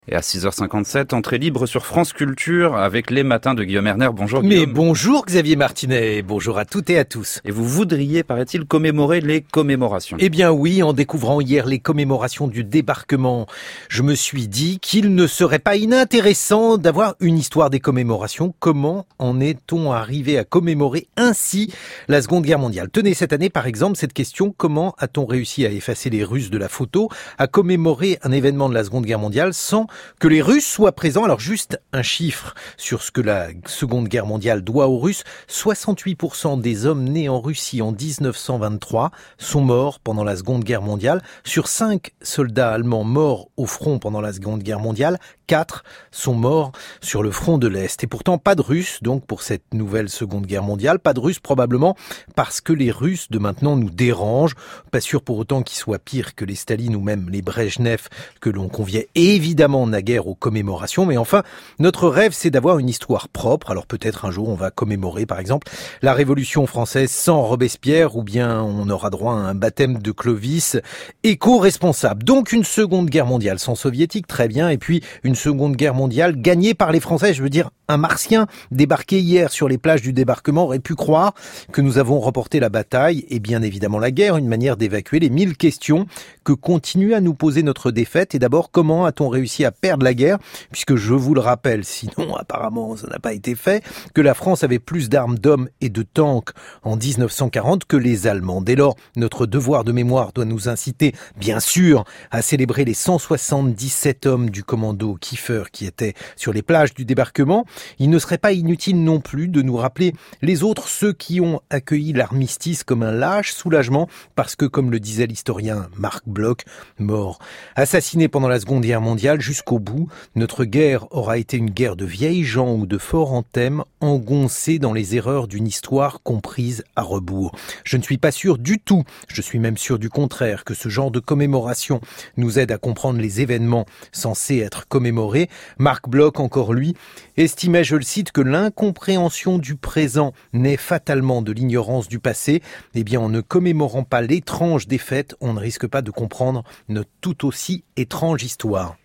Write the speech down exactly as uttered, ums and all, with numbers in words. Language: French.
Et à six heures cinquante-sept, entrée libre sur France Culture avec les matins de Guillaume Erner. Bonjour Guillaume. Mais bonjour Xavier Martinet, bonjour à toutes et à tous. Et vous voudriez, paraît-il, commémorer les commémorations. Eh bien oui, en découvrant hier les commémorations du débarquement, je me suis dit qu'il ne serait pas inintéressant d'avoir une histoire des commémorations. Comment en est-on arrivé à commémorer ainsi la Seconde Guerre mondiale ? Tenez, cette année par exemple, cette question, comment a-t-on réussi à effacer les Russes de la photo, à commémorer un événement de la Seconde Guerre mondiale sans que les Russes soient présents? Alors juste un chiffre sur ce que la Seconde Guerre mondiale doit aux Russes. soixante-huit pour cent des hommes nés en Russie en dix-neuf cent vingt-trois sont morts pendant la Seconde Guerre mondiale. Sur cinq soldats allemands morts au front pendant la Seconde Guerre mondiale, quatre sont morts sur le front de l'Est. Et pourtant, pas de Russes, donc, pour cette nouvelle Seconde Guerre mondiale. Pas de Russes, probablement, parce que les Russes de maintenant nous dérangent. Pas sûr pour autant qu'ils soient pires que les Staline ou même les Brejnev, que l'on conviait évidemment naguère aux commémorations. Mais enfin, notre rêve, c'est d'avoir une histoire propre. Alors peut-être un jour, on va commémorer, par exemple, la Révolution française sans Robespierre, ou bien on aura droit à un baptême de Clovis éco-responsable. Donc une Seconde Guerre mondiale sans soviétique, très bien. Et puis une Seconde Guerre mondiale gagnée par les Français. Je veux dire, un Martien débarqué hier sur les plages du débarquement aurait pu croire que nous avons remporté la bataille et bien évidemment la guerre, une manière d'évacuer les mille questions que continue à nous poser notre défaite. Et d'abord, comment a-t-on réussi à perdre la guerre? Puisque je vous le rappelle, sinon apparemment ça n'a pas été fait, que la France avait plus d'armes, d'hommes et de tanks en dix-neuf cent quarante que les Allemands. Dès lors, notre devoir de mémoire doit nous inciter, bien sûr, à célébrer les cent soixante-dix-sept hommes du commando Kiefer qui étaient sur les plages du débarquement. Il ne serait pas inutile non plus de nous rappeler les autres, ceux qui ont accueilli l'armistice comme un lâche soulagement, parce que, comme le disait l'historien Marc Bloch, mort, assassiné pendant la Seconde Guerre mondiale, jusqu'au bout, notre guerre aura été une guerre de vieilles gens ou de forts anthèmes, engoncés dans les erreurs d'une histoire comprise à rebours. Je ne suis pas sûr du tout, je suis même sûr du contraire, que ce genre de commémoration nous aide à comprendre les événements censés être commémorés. Marc Bloch, encore lui, estimait, je le cite, que l'incompréhension du présent naît fatalement de l'ignorance du passé. Eh bien, en ne commémorant pas l'étrange défaite, on ne risque pas de comprendre notre tout aussi étrange histoire.